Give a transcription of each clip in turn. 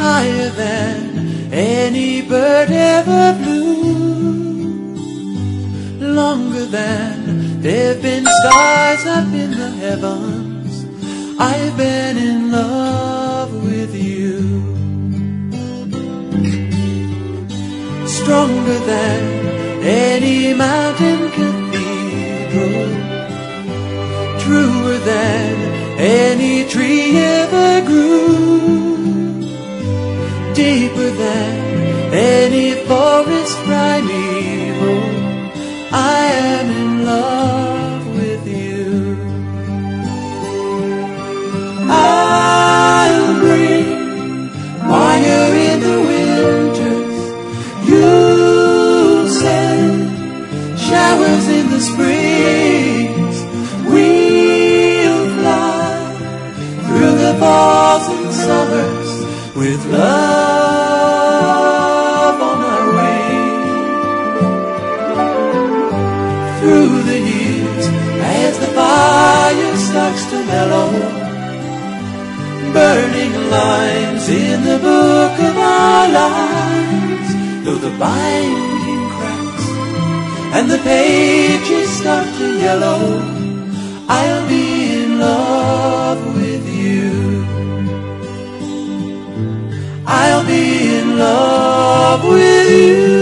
higher than any bird ever flew, longer than there've been stars up in the heavens. I've been in love with you. Stronger than any mountain cathedral, truer than any tree ever grew, deeper than any forest primeval. I am in love with you. I'll bring fire in the winters, you'll send showers in the springs. We'll fly through the falls and summers with love on our wings. Through the years, as the fire starts to mellow, burning lines in the book of our lives, though the binding cracks and the pages start to yellow, I'll be in love with you. I'll be in love with you.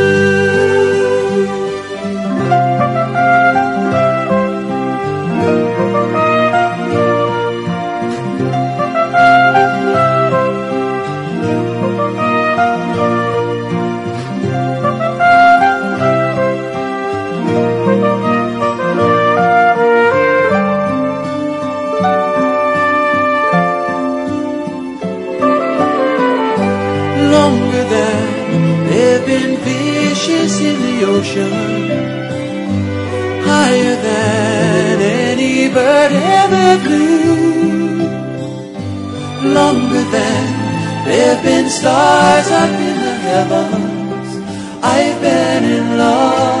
Longer than there've been fishes in the ocean, higher than any bird ever flew, longer than there've been stars up in the heavens. I've been in love